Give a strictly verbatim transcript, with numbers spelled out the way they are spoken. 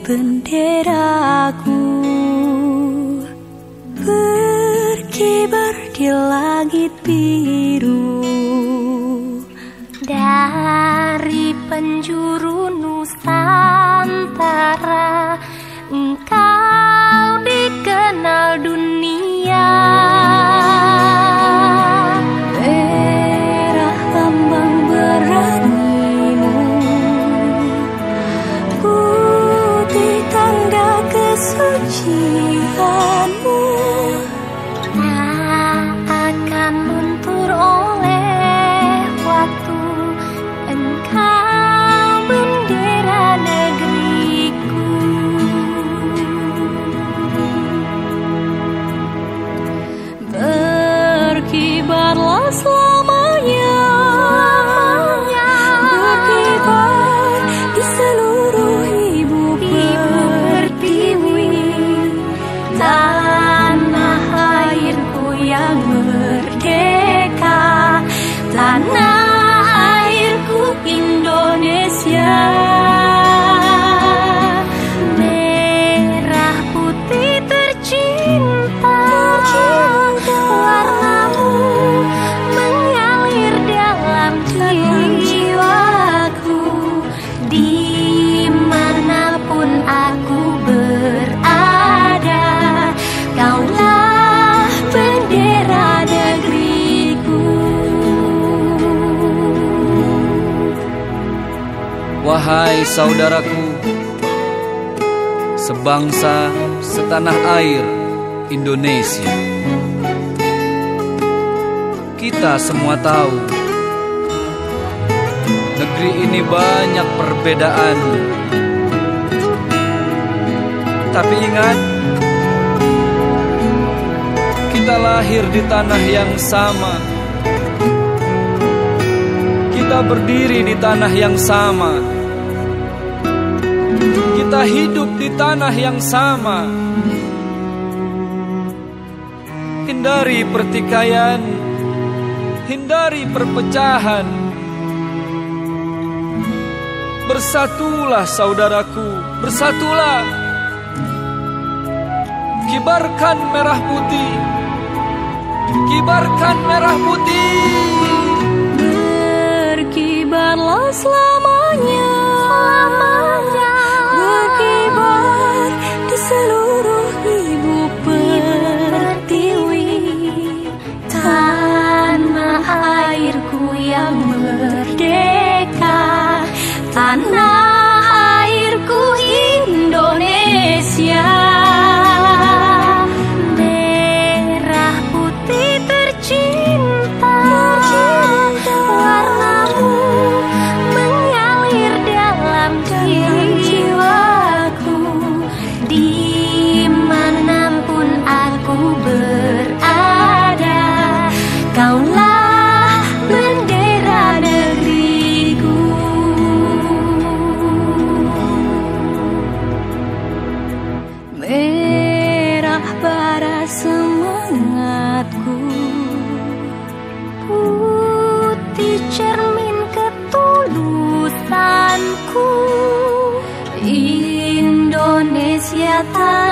benderaku berkibar di langit biru. Dari penjuru Nusantara engkau dikenal dunia. Merah lambang beranimu, putih tanda kesucianmu. Tak akan luntur oleh waktu, engkau bendera negeriku. Berkibarlah selamanya, berkibar di seluruh ibu pertiwi. Tanah airku yang merdeka, tanah airku Indonesia. Merah putih tercinta, warnamu mengalir dalam jiwaku. Dimanapun aku berada, kaulah bendera negeriku. Wahai saudaraku, sebangsa setanah air Indonesia, kita semua tahu negeri ini banyak perbedaan. Tapi ingat, kita lahir di tanah yang sama, kita berdiri di tanah yang sama, kita hidup di tanah yang sama. Hindari pertikaian, hindari perpecahan. Bersatulah saudaraku, bersatulah. Kibarkan merah putih, kibarkan merah putih. Berkibarlah selamanya, selamanya. Berkibar di seluruh ibu pertiwi. Tanah airku yang merdeka, tanah airku Indonesia. Merah putih tercinta, warnamu mengalir dalam jiwaku. Dimanapun aku berada, kaulah bendera negeriku. Merah bara semangatku, putih cermin ketulusanku. Indonesia tanah